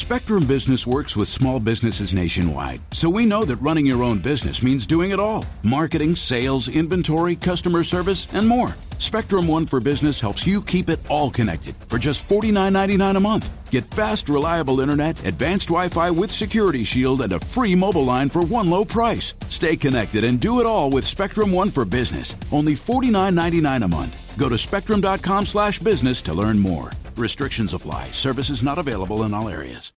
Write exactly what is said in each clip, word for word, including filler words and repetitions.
Spectrum Business works with small businesses nationwide, so we know that running your own business means doing it all. Marketing, sales, inventory, customer service, and more. Spectrum One for Business helps you keep it all connected for just forty-nine ninety-nine a month. Get fast, reliable internet, advanced Wi-Fi with Security Shield, and a free mobile line for one low price. Stay connected and do it all with Spectrum One for Business. Only forty-nine ninety-nine a month. Go to spectrum.com slash business to learn more. Restrictions apply. Services not available in all areas.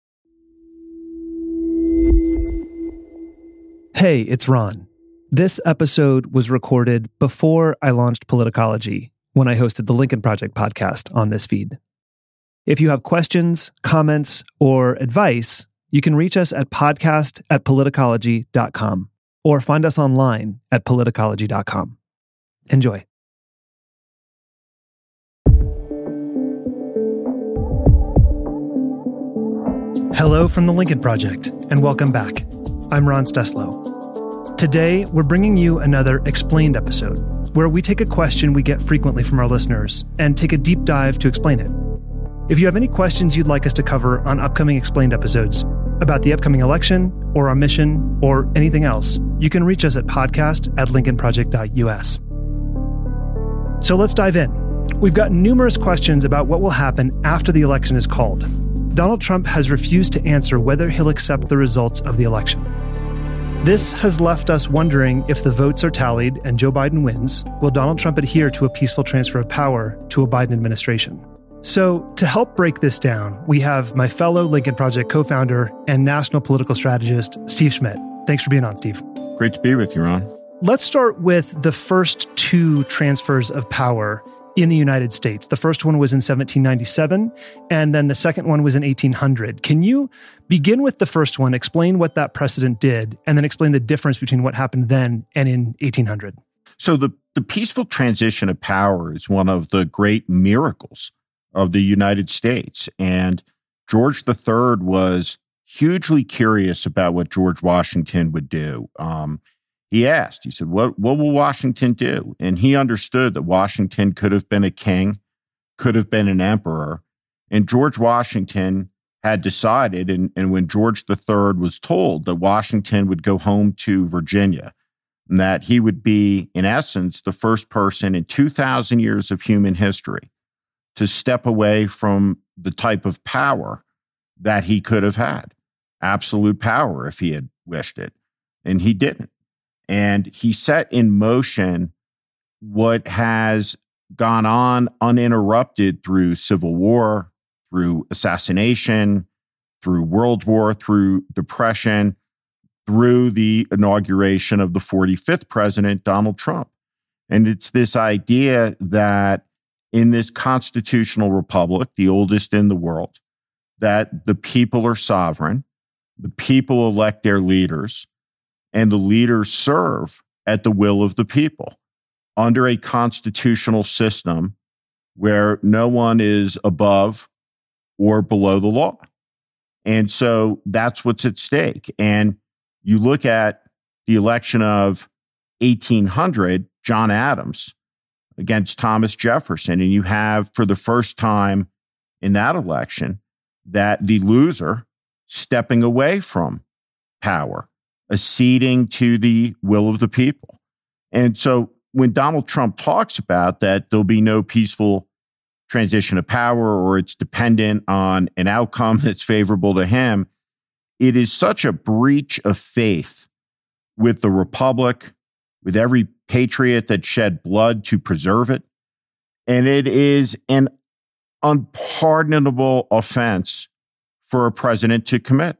Hey, it's Ron. This episode was recorded before I launched Politicology, when I hosted the Lincoln Project podcast on this feed. If you have questions, comments, or advice, you can reach us at podcast at politicology dot com or find us online at politicology dot com. Enjoy. Hello from the Lincoln Project, and welcome back. I'm Ron Steslow. Today, we're bringing you another Explained episode, where we take a question we get frequently from our listeners and take a deep dive to explain it. If you have any questions you'd like us to cover on upcoming Explained episodes about the upcoming election, or our mission, or anything else, you can reach us at podcast at lincoln project dot u s. So let's dive in. We've got numerous questions about what will happen after the election is called. Donald Trump has refused to answer whether he'll accept the results of the election. This has left us wondering, if the votes are tallied and Joe Biden wins, will Donald Trump adhere to a peaceful transfer of power to a Biden administration? So to help break this down, we have my fellow Lincoln Project co-founder and national political strategist, Steve Schmidt. Thanks for being on, Steve. Great to be with you, Ron. Let's start with the first two transfers of power in the United States. The first one was in seventeen ninety-seven, and then the second one was in eighteen hundred. Can you begin with the first one, explain what that precedent did, and then explain the difference between what happened then and in eighteen hundred? So the, the peaceful transition of power is one of the great miracles of the United States. And George the Third was hugely curious about what George Washington would do. Um, He asked, he said, what, what will Washington do? And he understood that Washington could have been a king, could have been an emperor. And George Washington had decided, and, and when George the Third was told that Washington would go home to Virginia, and that he would be, in essence, the first person in two thousand years of human history to step away from the type of power that he could have had, absolute power if he had wished it. And he didn't. And he set in motion what has gone on uninterrupted through civil war, through assassination, through World War, through depression, through the inauguration of the forty-fifth president, Donald Trump. And it's this idea that in this constitutional republic, the oldest in the world, that the people are sovereign, the people elect their leaders, and the leaders serve at the will of the people under a constitutional system where no one is above or below the law. And so that's what's at stake. And you look at the election of eighteen hundred, John Adams against Thomas Jefferson, and you have, for the first time in that election, that the loser stepping away from power, acceding to the will of the people. And so when Donald Trump talks about that there'll be no peaceful transition of power, or it's dependent on an outcome that's favorable to him, it is such a breach of faith with the republic, with every patriot that shed blood to preserve it. And it is an unpardonable offense for a president to commit.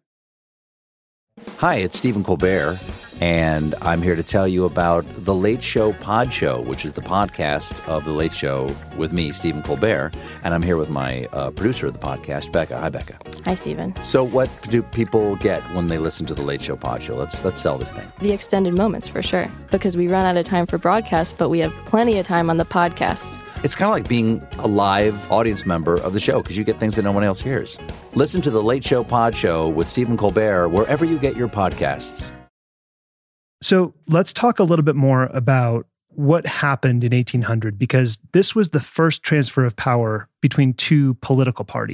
Hi, it's Stephen Colbert, and I'm here to tell you about The Late Show Pod Show, which is the podcast of The Late Show with me, Stephen Colbert, and I'm here with my uh, producer of the podcast, Becca. Hi, Becca. Hi, Stephen. So what do people get when they listen to The Late Show Pod Show? Let's let's sell this thing. The extended moments, for sure, because we run out of time for broadcast, but we have plenty of time on the podcast. It's kind of like being a live audience member of the show because you get things that no one else hears. Listen to The Late Show Pod Show with Stephen Colbert wherever you get your podcasts. So let's talk a little bit more about what happened in eighteen hundred, because this was the first transfer of power between two political parties.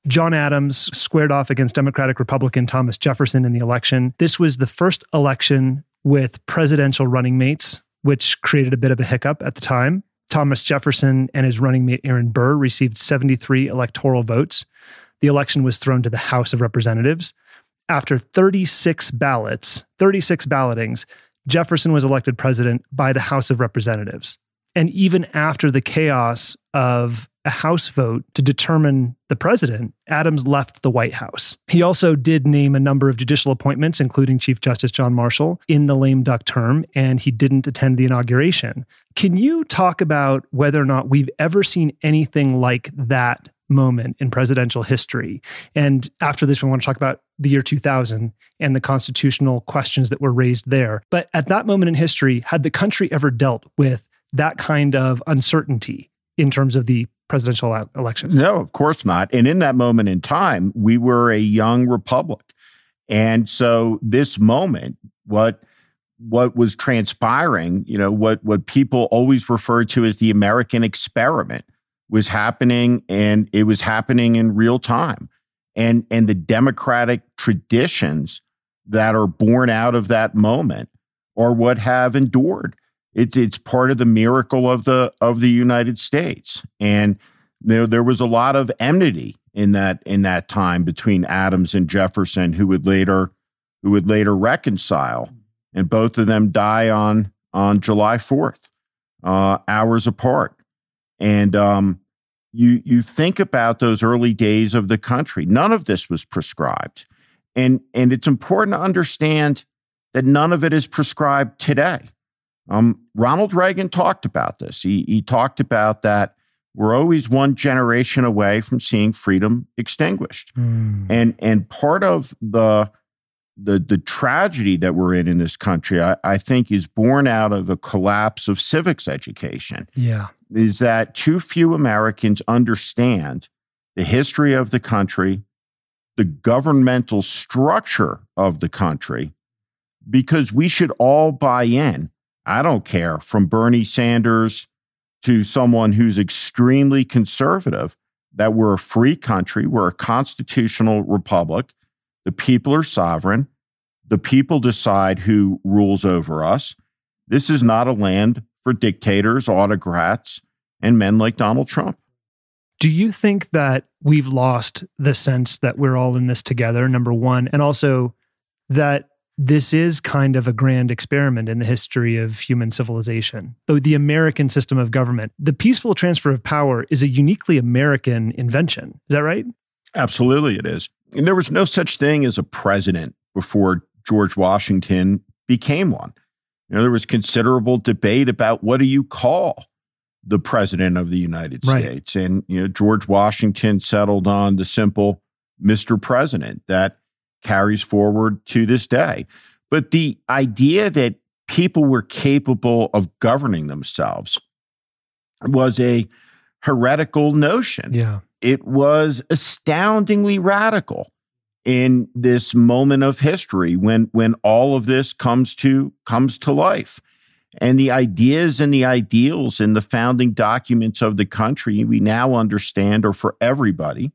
John Adams squared off against Democratic Republican Thomas Jefferson in the election. This was the first election with presidential running mates, which created a bit of a hiccup at the time. Thomas Jefferson and his running mate Aaron Burr received seventy-three electoral votes. The election was thrown to the House of Representatives. After thirty-six ballots, thirty-six ballotings, Jefferson was elected president by the House of Representatives. And even after the chaos of a House vote to determine the president, Adams left the White House. He also did name a number of judicial appointments, including Chief Justice John Marshall, in the lame duck term, and he didn't attend the inauguration. Can you talk about whether or not we've ever seen anything like that moment in presidential history? And after this, we want to talk about the year two thousand and the constitutional questions that were raised there. But at that moment in history, had the country ever dealt with that kind of uncertainty in terms of the presidential election? No, of course not. And in that moment in time, we were a young republic. And so this moment, what what was transpiring, you know, what what people always referred to as the American experiment was happening, and it was happening in real time. And and the democratic traditions that are born out of that moment are what have endured. It's it's part of the miracle of the of the United States. And there there was a lot of enmity in that in that time between Adams and Jefferson, who would later who would later reconcile. And both of them die on on July fourth, uh, hours apart. And um, you you think about those early days of the country. None of this was prescribed, and and it's important to understand that none of it is prescribed today. Um, Ronald Reagan talked about this. He, he talked about that we're always one generation away from seeing freedom extinguished. Mm. And, and part of the, the, the tragedy that we're in in this country, I, I think, is born out of a collapse of civics education. Yeah. Is that too few Americans understand the history of the country, the governmental structure of the country, because we should all buy in. I don't care, from Bernie Sanders to someone who's extremely conservative, that we're a free country, we're a constitutional republic, the people are sovereign, the people decide who rules over us. This is not a land for dictators, autocrats, and men like Donald Trump. Do you think that we've lost the sense that we're all in this together, number one, and also that this is kind of a grand experiment in the history of human civilization? Though the American system of government, the peaceful transfer of power is a uniquely American invention. Is that right? Absolutely, it is. And there was no such thing as a president before George Washington became one. You know, there was considerable debate about what do you call the president of the United Right. States. And, you know, George Washington settled on the simple Mister President that carries forward to this day. But the idea that people were capable of governing themselves was a heretical notion. Yeah. It was astoundingly radical in this moment of history when, when all of this comes to, comes to life. And the ideas and the ideals in the founding documents of the country, we now understand, are for everybody.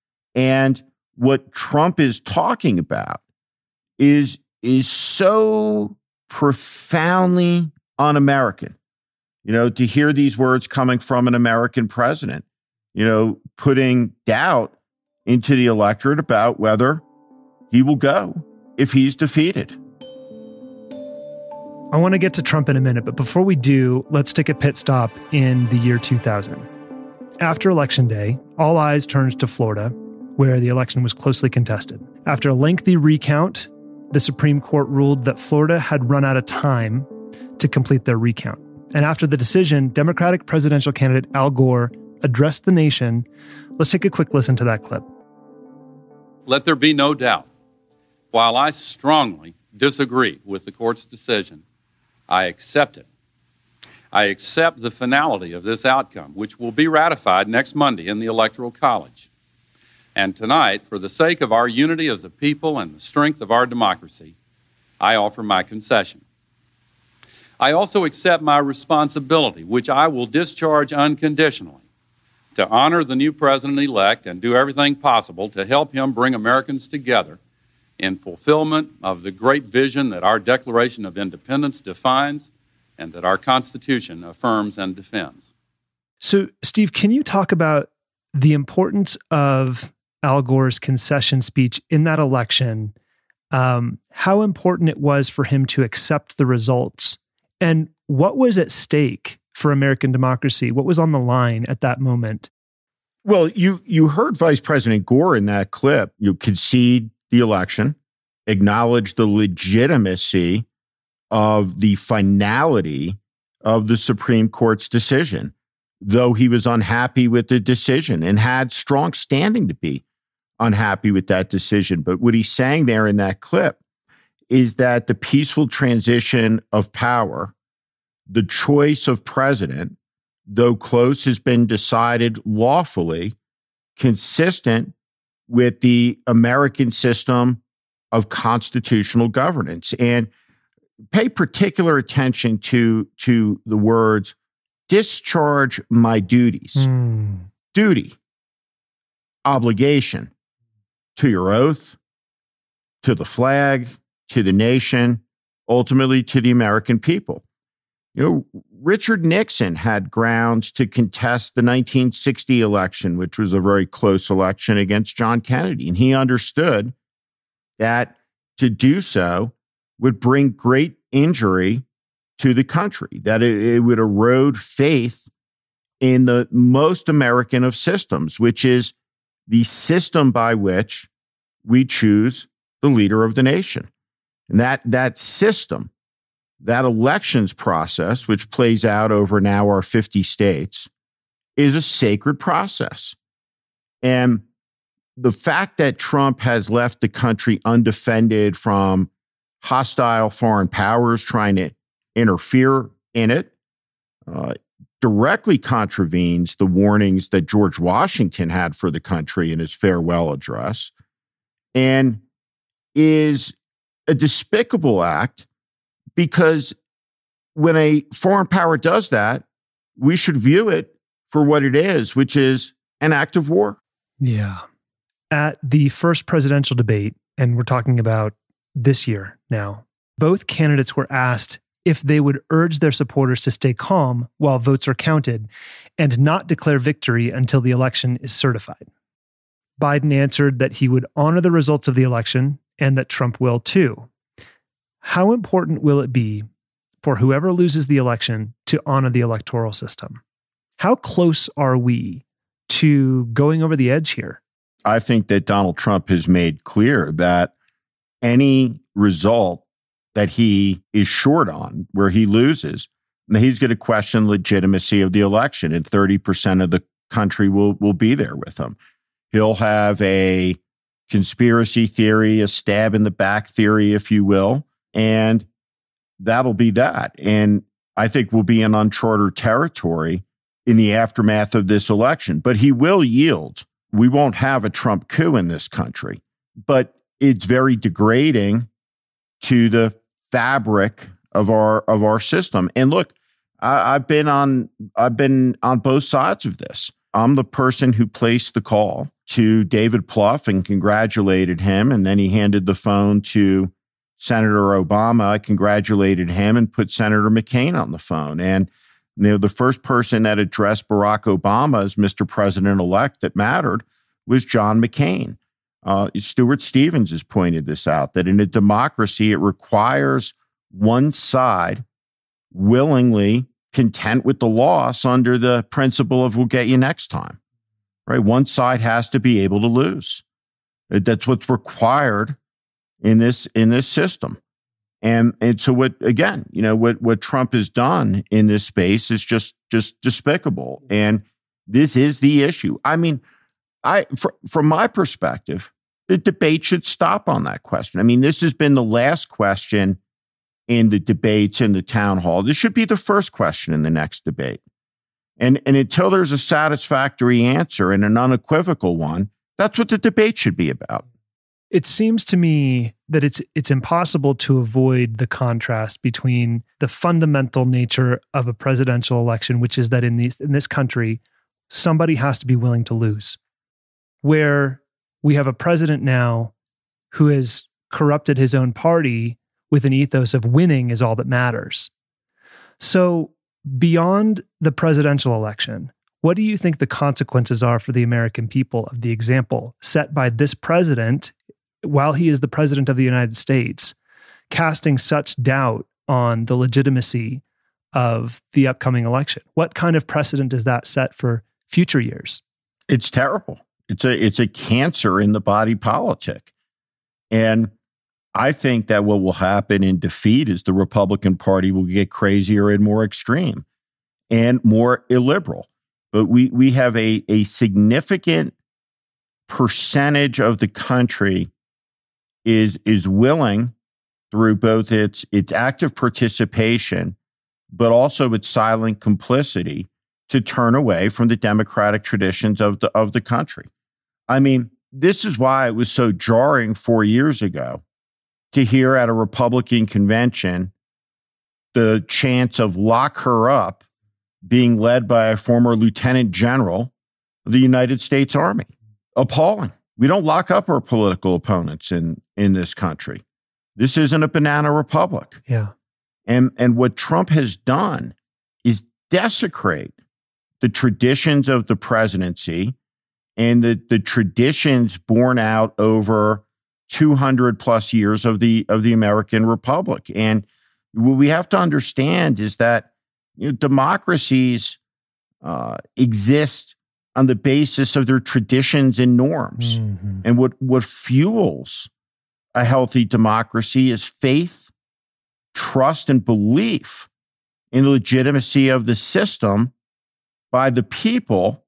And what Trump is talking about is, is so profoundly un-American. You know, to hear these words coming from an American president, you know, putting doubt into the electorate about whether he will go if he's defeated. I want to get to Trump in a minute, but before we do, let's take a pit stop in the year two thousand. After Election Day, all eyes turns to Florida, where the election was closely contested. After a lengthy recount, the Supreme Court ruled that Florida had run out of time to complete their recount. And after the decision, Democratic presidential candidate Al Gore addressed the nation. Let's take a quick listen to that clip. Let there be no doubt. While I strongly disagree with the court's decision, I accept it. I accept the finality of this outcome, which will be ratified next Monday in the Electoral College. And tonight, for the sake of our unity as a people and the strength of our democracy, I offer my concession. I also accept my responsibility, which I will discharge unconditionally, to honor the new president-elect and do everything possible to help him bring Americans together in fulfillment of the great vision that our Declaration of Independence defines and that our Constitution affirms and defends. So, Steve, can you talk about the importance of Al Gore's concession speech in that election, um, how important it was for him to accept the results, and what was at stake for American democracy? What was on the line at that moment? Well, you you heard Vice President Gore in that clip. You concede the election, acknowledge the legitimacy of the finality of the Supreme Court's decision, though he was unhappy with the decision and had strong standing to be unhappy with that decision. But what he's saying there in that clip is that the peaceful transition of power, the choice of president, though close, has been decided lawfully, consistent with the American system of constitutional governance. And pay particular attention to, to the words, discharge my duties. Mm. Duty, obligation to your oath, to the flag, to the nation, ultimately to the American people. You know, Richard Nixon had grounds to contest the nineteen sixty election, which was a very close election against John Kennedy. And he understood that to do so would bring great injury to the country, that it, it would erode faith in the most American of systems, which is the system by which we choose the leader of the nation. And that, that system, that elections process, which plays out over now our fifty states, is a sacred process. And the fact that Trump has left the country undefended from hostile foreign powers trying to interfere in it uh, directly contravenes the warnings that George Washington had for the country in his farewell address, and is a despicable act, because when a foreign power does that, we should view it for what it is, which is an act of war. Yeah. At the first presidential debate, and we're talking about this year now, both candidates were asked if they would urge their supporters to stay calm while votes are counted and not declare victory until the election is certified. Biden answered that he would honor the results of the election and that Trump will too. How important will it be for whoever loses the election to honor the electoral system? How close are we to going over the edge here? I think that Donald Trump has made clear that any result that he is short on, where he loses, he's going to question legitimacy of the election, and thirty percent of the country will, will be there with him. He'll have a conspiracy theory, a stab in the back theory, if you will, and that'll be that. And I think we'll be in uncharted territory in the aftermath of this election. But he will yield. We won't have a Trump coup in this country, but it's very degrading to the fabric of our of our system. And look, I, I've been on I've been on both sides of this. I'm the person who placed the call to David Plouffe and congratulated him, and then he handed the phone to Senator Obama. I congratulated him and put Senator McCain on the phone. And you know, the first person that addressed Barack Obama as Mister President-elect that mattered was John McCain. Uh, Stuart Stevens has pointed this out, that in a democracy, it requires one side willingly content with the loss under the principle of we'll get you next time, right? One side has to be able to lose. That's what's required in this in this system. And and so what, again, you know, what what Trump has done in this space is just just despicable. And this is the issue. I mean, I fr- from my perspective, the debate should stop on that question. I mean, this has been the last question in the debates in the town hall. This should be the first question in the next debate. And, and until there's a satisfactory answer and an unequivocal one, that's what the debate should be about. It seems to me that it's it's impossible to avoid the contrast between the fundamental nature of a presidential election, which is that in these in this country, somebody has to be willing to lose. Where we have a president now who has corrupted his own party with an ethos of winning is all that matters. So beyond the presidential election, what do you think the consequences are for the American people of the example set by this president while he is the president of the United States, casting such doubt on the legitimacy of the upcoming election? What kind of precedent does that set for future years? It's terrible. It's a it's a cancer in the body politic. And I think that what will happen in defeat is the Republican Party will get crazier and more extreme and more illiberal. But we we have a, a significant percentage of the country is is willing, through both its its active participation, but also its silent complicity, to turn away from the democratic traditions of the of the country. I mean, this is why it was so jarring four years ago to hear at a Republican convention the chants of "lock her up" being led by a former lieutenant general of the United States Army. Appalling. We don't lock up our political opponents in, in this country. This isn't a banana republic. Yeah. And, and what Trump has done is desecrate the traditions of the presidency and the, the traditions borne out over two hundred plus years of the, of the American Republic. And what we have to understand is that, you know, democracies uh, exist on the basis of their traditions and norms. Mm-hmm. And what, what fuels a healthy democracy is faith, trust, and belief in the legitimacy of the system by the people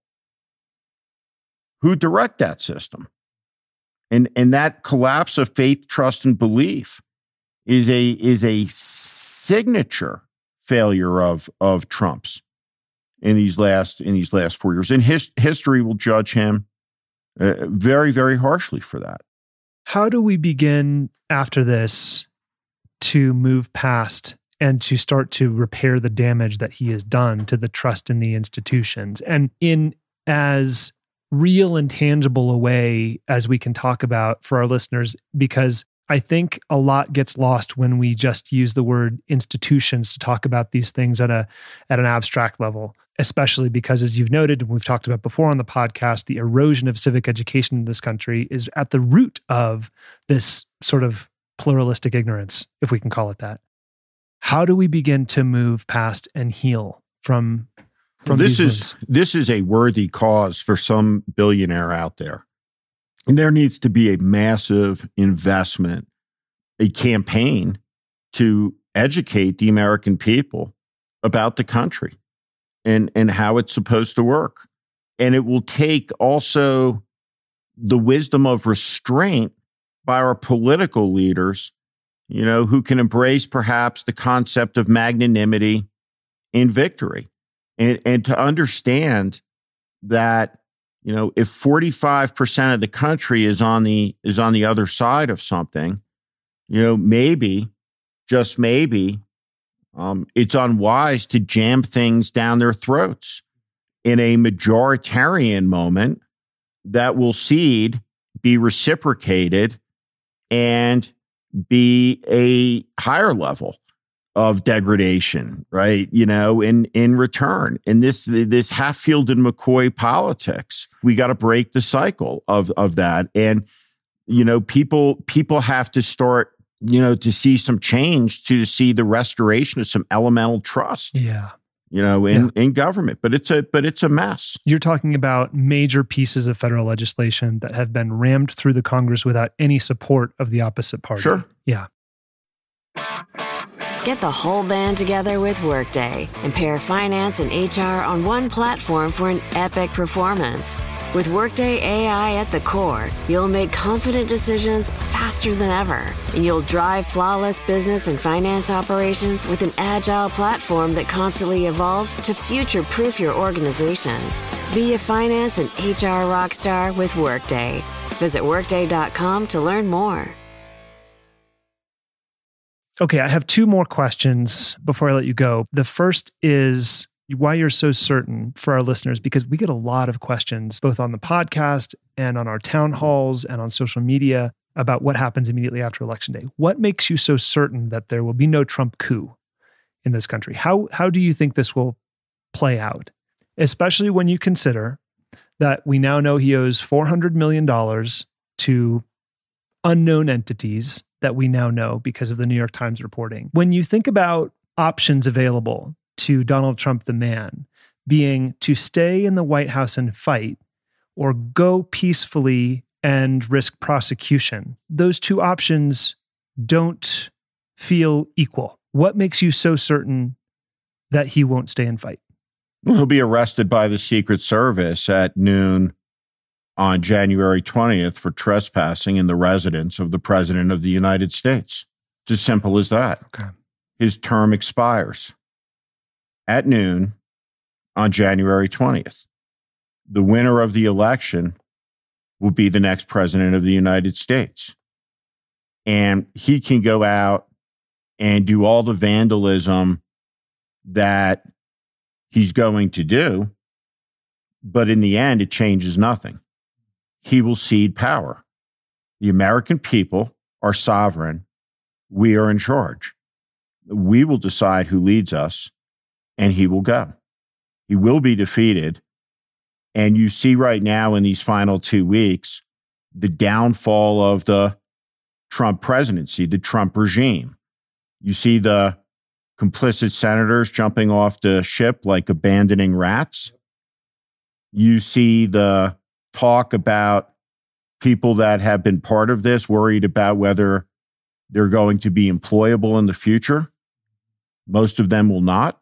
who direct that system. And, and that collapse of faith, trust, and belief is a, is a signature failure of, of Trump's in these last in these last four years. And his, history will judge him uh, very, very harshly for that. How do we begin after this to move past and to start to repair the damage that he has done to the trust in the institutions? And in as real and tangible a way as we can talk about for our listeners, because I think a lot gets lost when we just use the word institutions to talk about these things at a at an abstract level, especially because, as you've noted, and we've talked about before on the podcast, the erosion of civic education in this country is at the root of this sort of pluralistic ignorance, if we can call it that. How do we begin to move past and heal from, from this these is wounds? This is a worthy cause for some billionaire out there. And there needs to be a massive investment, a campaign to educate the American people about the country and, and how it's supposed to work. And it will take also the wisdom of restraint by our political leaders, you know, who can embrace perhaps the concept of magnanimity in victory, and, and to understand that, you know, if forty-five percent of the country is on the is on the other side of something, you know, maybe, just maybe, um, it's unwise to jam things down their throats in a majoritarian moment that will seed, be reciprocated, and be a higher level of degradation, right? You know, in, in return. And this, this Hatfield and McCoy politics, we got to break the cycle of, of that. And, you know, people, people have to start, you know, to see some change, to see the restoration of some elemental trust. Yeah. You know, in, yeah. in government, but it's a, but it's a mess. You're talking about major pieces of federal legislation that have been rammed through the Congress without any support of the opposite party. Sure. Yeah. Get the whole band together with Workday and pair finance and H R on one platform for an epic performance. With Workday A I at the core, you'll make confident decisions faster than ever, and you'll drive flawless business and finance operations with an agile platform that constantly evolves to future-proof your organization. Be a finance and H R rockstar with Workday. Visit workday dot com to learn more. Okay, I have two more questions before I let you go. The first is why you're so certain for our listeners, because we get a lot of questions both on the podcast and on our town halls and on social media about what happens immediately after Election Day. What makes you so certain that there will be no Trump coup in this country? How, how do you think this will play out? Especially when you consider that we now know he owes four hundred million dollars to unknown entities that we now know because of the New York Times reporting. When you think about options available to Donald Trump, the man, being to stay in the White House and fight or go peacefully and risk prosecution, those two options don't feel equal. What makes you so certain that he won't stay and fight? Well, he'll be arrested by the Secret Service at noon on January twentieth for trespassing in the residence of the President of the United States. It's as simple as that. Okay. His term expires at noon on January twentieth. The winner of the election will be the next President of the United States. And he can go out and do all the vandalism that he's going to do, but in the end, it changes nothing. He will cede power. The American people are sovereign. We are in charge. We will decide who leads us, and he will go. He will be defeated. And you see right now in these final two weeks, the downfall of the Trump presidency, the Trump regime. You see the complicit senators jumping off the ship like abandoning rats. You see the talk about people that have been part of this worried about whether they're going to be employable in the future. Most of them will not.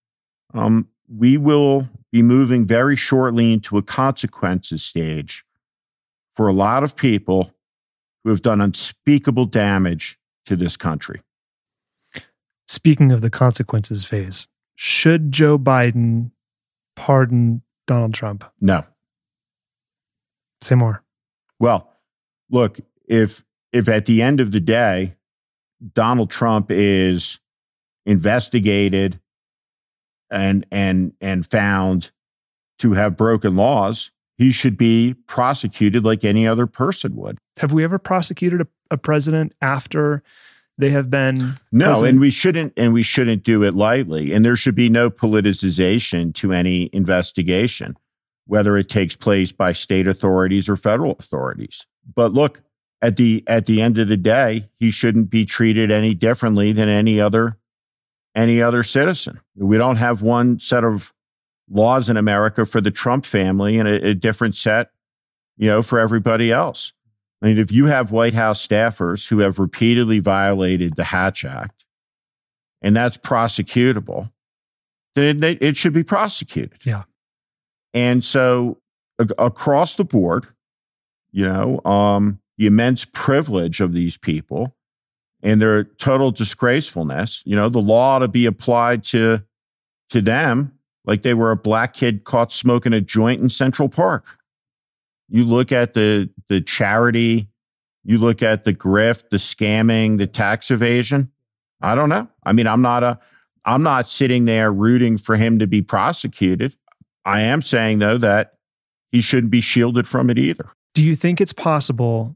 Um, we will be moving very shortly into a consequences stage for a lot of people who have done unspeakable damage to this country. Speaking of the consequences phase, should Joe Biden pardon Donald Trump? No. Say more. Well, look, if if at the end of the day, Donald Trump is investigated and and and found to have broken laws, he should be prosecuted like any other person would. Have we ever prosecuted a, a president after they have been no, president? and we shouldn't, and we shouldn't do it lightly. And there should be no politicization to any investigation, whether it takes place by state authorities or federal authorities. But look, at the at the end of the day, he shouldn't be treated any differently than any other any other citizen. We don't have one set of laws in America for the Trump family and a, a different set, you know, for everybody else. I mean, if you have White House staffers who have repeatedly violated the Hatch Act, and that's prosecutable, then it, it should be prosecuted. Yeah. And so a- across the board, you know, um, the immense privilege of these people and their total disgracefulness, you know, the law ought to be applied to, to them like they were a black kid caught smoking a joint in Central Park. You look at the the charity, you look at the grift, the scamming, the tax evasion. I don't know. I mean, I'm not a, I'm not sitting there rooting for him to be prosecuted. I am saying, though, that he shouldn't be shielded from it either. Do you think it's possible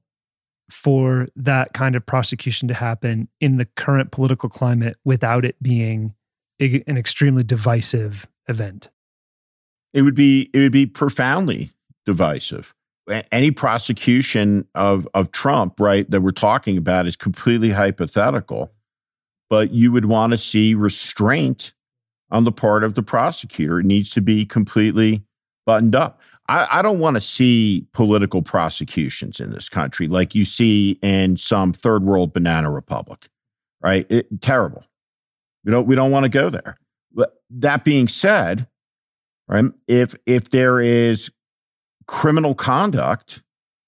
for that kind of prosecution to happen in the current political climate without it being a, an extremely divisive event? It would be, it would be profoundly divisive. Any prosecution of, of Trump, right, that we're talking about is completely hypothetical, but you would want to see restraint on the part of the prosecutor. It needs to be completely buttoned up. I, I don't want to see political prosecutions in this country like you see in some third world banana republic, right? It, terrible. We don't, we don't want to go there. But that being said, right, if if there is criminal conduct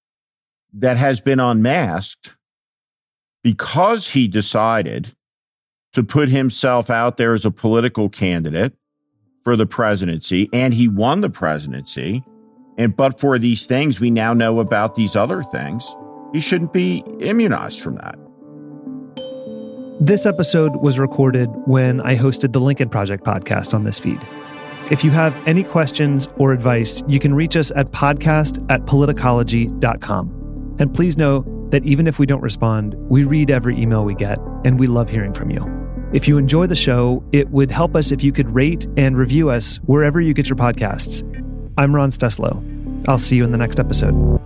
that has been unmasked because he decided to put himself out there as a political candidate for the presidency, and he won the presidency, and but for these things we now know about these other things, he shouldn't be immunized from that. This episode was recorded when I hosted the Lincoln Project podcast on this feed. If you have any questions or advice, you can reach us at podcast at politicology dot com. And please know that even if we don't respond, we read every email we get, and we love hearing from you. If you enjoy the show, it would help us if you could rate and review us wherever you get your podcasts. I'm Ron Steslow. I'll see you in the next episode.